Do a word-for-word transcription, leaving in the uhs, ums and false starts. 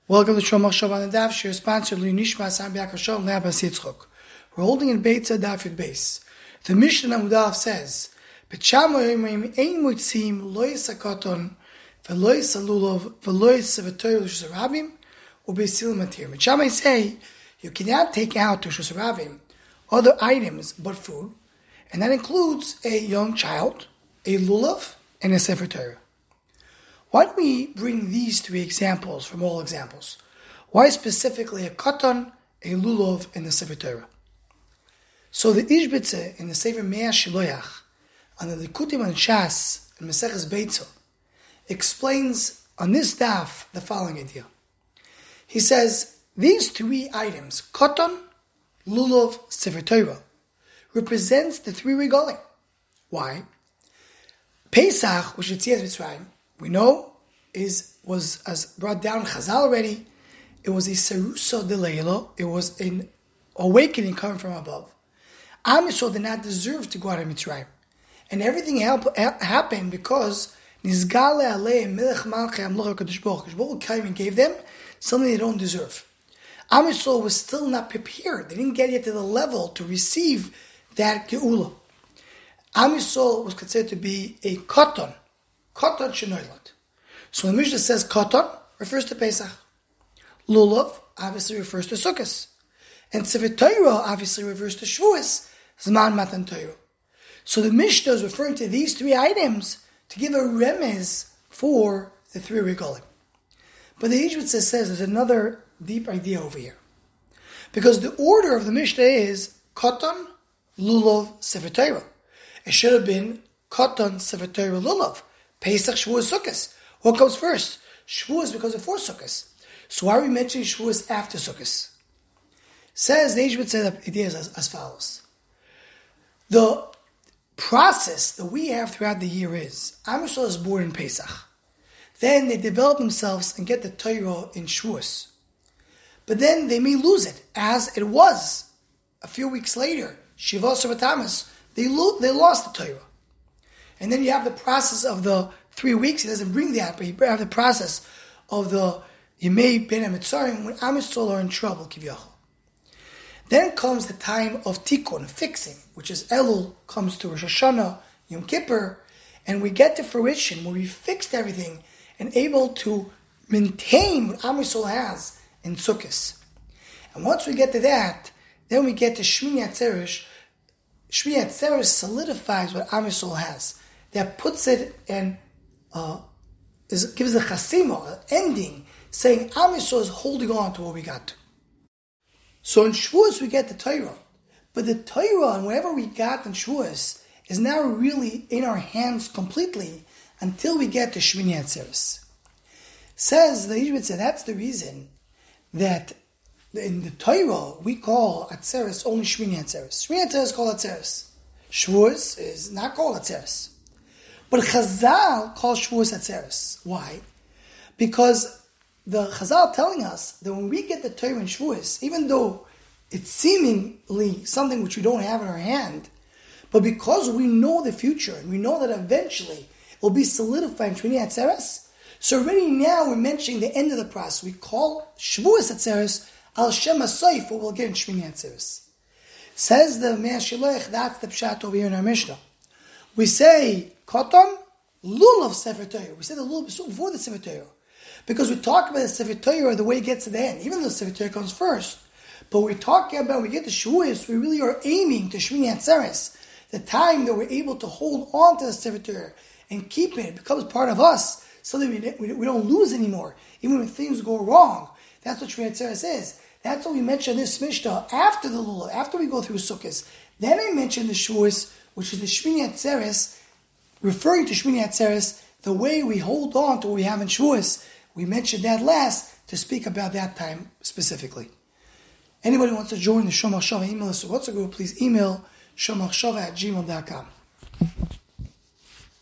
Welcome to Shomach Shavan and Daf. Shir sponsored Nishma Sam Biakashon Labas Yitzchok. We're holding in Beitza Daf Yud Beis. The Mishnah Amudaf says, "B'Chama Ein Motzim Lo Yisakaton V'Lo Yisalulov V'Lo Yisavatoy L'Shus Rabim U'Beisil Matir." B'Chama say you cannot take out to Shus Rabim other items but food, and that includes a young child, a lulav, and a sefer Torah. Why do we bring these three examples from all examples? Why specifically a katan, a lulav, and the sefer Torah? So the Ishbitze in the Sefer Mea Shiloyach, on the Likutim and Shas and Maseches Beitza, explains on this daf the following idea. He says these three items, katan, lulav, sefer Torah, represents the three regalim. Why? Pesach, which is Yetzias Mitzrayim, we know is was as brought down in Chazal already. It was a serusa de leilo. It was an awakening coming from above. Am Yisrael did not deserve to go out of Mitzrayim, and everything help, happened because Nizgale Alei Melech Malchei Amloch Kadosh Baruch Hu came and gave them something they don't deserve. Am Yisrael was still not prepared. They didn't get yet to the level to receive that geula. Am Yisrael was considered to be a katan. Katan shenoilad. So when the Mishnah says katan, refers to Pesach. Lulav obviously refers to Sukkot. And Sefer Torah obviously refers to Shavuos, Zman Matan Torah. So the Mishnah is referring to these three items to give a remez for the three regalim. But the Ishbitze says there's another deep idea over here. Because the order of the Mishnah is katan, lulav, Sefer Torah. It should have been katan, Sefer Torah, lulav. Pesach, Shavuos, Sukkot. What comes first? Shavuos because before Sukkot. So why are we mentioning Shavuos after Sukkot? Says the Ishbitze said the idea is as, as follows. The process that we have throughout the year is Am Yisrael is born in Pesach. Then they develop themselves and get the Torah in Shavuos. But then they may lose it, as it was a few weeks later. Shivos Batamas, they lo- they lost the Torah. And then you have the process of the three weeks. He doesn't bring that, but you have the process of the Yemei Ben HaMitzarim when Am Yisrael are in trouble, Kiviyachol. Then comes the time of Tikkun, fixing, which is Elul, comes to Rosh Hashanah, Yom Kippur, and we get to fruition where we fixed everything and able to maintain what Am Yisrael has in Sukkot. And once we get to that, then we get to Shmini Atzeres. Shmini Atzeres solidifies what Am Yisrael has. That puts it and uh, is, gives a chasima, an ending, saying Am Yisrael is holding on to what we got to. So in Shavuos we get the Torah, but the Torah and whatever we got in Shavuos is now really in our hands completely until we get to Shmini Atzeres. Says the Ishbitze, that's the reason that in the Torah we call Atzeres only Shmini Atzeres. Shmini Atzeres is called Atzeres. Shavuos is not called Atzeres. But Chazal calls Shavuos Atzeres. Why? Because the Chazal telling us that when we get the Torah in Shavuos, even though it's seemingly something which we don't have in our hand, but because we know the future and we know that eventually it will be solidified in Shmini Atzeres, so already now we're mentioning the end of the process. We call Shavuos Atzeres Al Shem HaSoif, what we'll get in Shmini Atzeres. Says the Mea Shiloach, that's the pshat over here in our Mishnah. We say katan, lulav, sefer Torah. We say the lulav before the sefer Torah, because we talk about the sefer Torah the way it gets to the end, even though the sefer Torah comes first. But we're talking about when we get to Shavuos, we really are aiming to Shmini Atzeres, the time that we're able to hold on to the sefer Torah and keep it. It becomes part of us, so that we, we, we don't lose anymore, even when things go wrong. That's what Shmini Atzeres is. That's what we mention this Mishnah after the lulav, after we go through Sukkot. Then I mention the Shavuos, which is the Shmini Atzeres, referring to Shmini Atzeres, the way we hold on to what we have in Shavuos. We mentioned that last to speak about that time specifically. Anybody who wants to join the Shomach Shava email list or WhatsApp group, please email shomachshava at gmail dot com.